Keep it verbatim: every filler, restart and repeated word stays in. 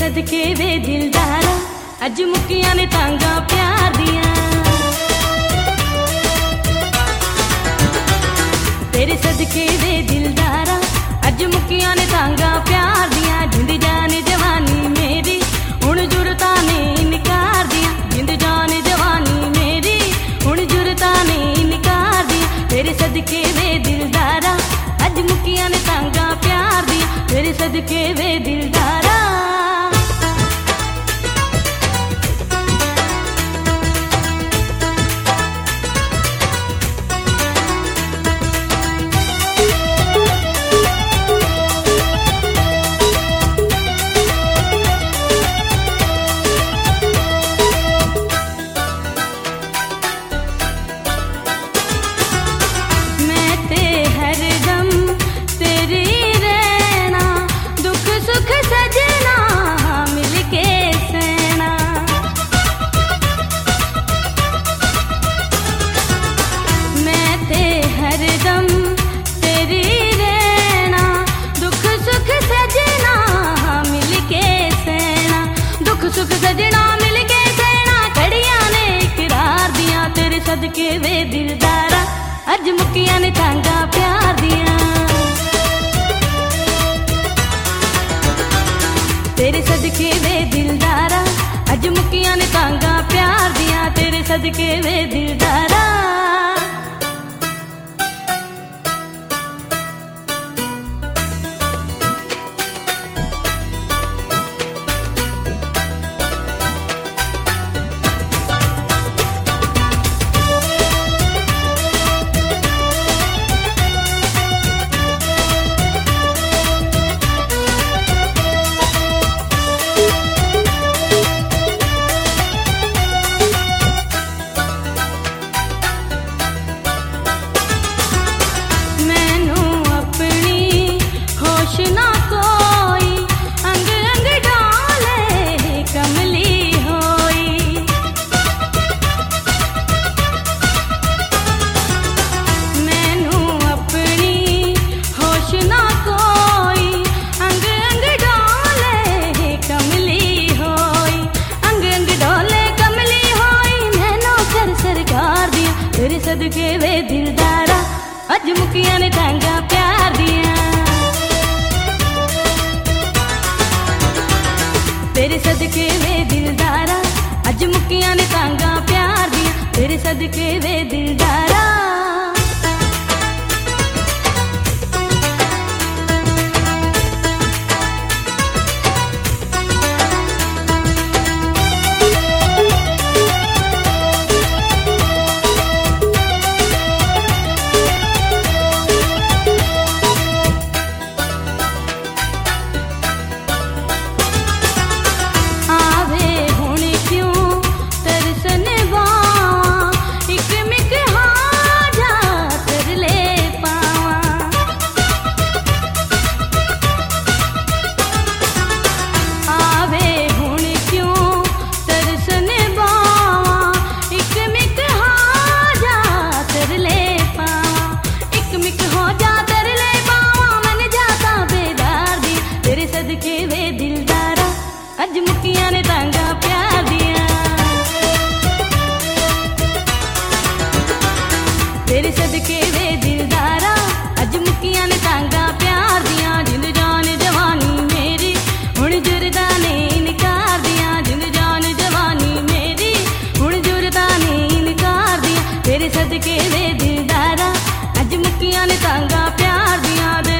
सदके वे दिलदारा अज मुक्कियां ने तांगा प्यार दियां। तेरे सदके वे दिलदारा अज मुक्कियां ने तांगा प्यार दियां। जिंद जान जवानी मेरी हुण जुरता ने इनकार दियां। जिंद जान जवानी मेरी हुण जुरता ने इनकार दियां। तेरे सदके वे दिलदारा अज मुक्कियां ने तांगा प्यार दियां। तेरे सदके वे दिलदारा सुख सजना मिलके सहना कड़ियां ने इकरार दियां। तेरे सदके वे दिलदारा अज मुक्कियां ने तांगा प्यार दियां। तेरे सदके वे दिलदारा अज मुक्कियां ने तांगा प्यार दियां। तेरे सदके वे दिलदारा तेरे सदके वे दिलदारा अज मुक्कियां ने तांगा प्यार दियां। तेरे सदके वे दिलदारा अज मुक्कियां ने तांगा प्यार दियां। तेरे सदके वे दिलदारा अज मुक्कियां ने तांगा प्यार दियां। तेरे सदके वे दिलदारा अज मुक्कियां ने तांगा प्यार दियां। जिंद जान जवानी मेरी हुण जुरदा ने इनकार दियां। जिंद जान जवानी मेरी हुण जुरदा ने इनकार दियां। तेरे सदके वे दिलदारा अज मुक्कियां ने तांगा प्यार दियां।